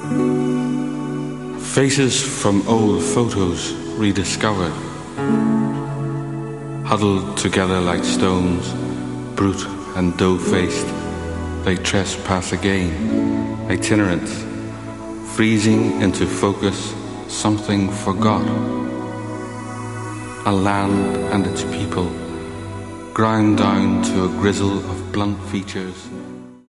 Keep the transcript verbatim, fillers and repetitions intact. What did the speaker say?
Faces from old photos rediscovered, huddled together like stones, brute and dough-faced, they trespass again, itinerant, freezing into focus something forgot. A land and its people, ground down to a grizzle of blunt features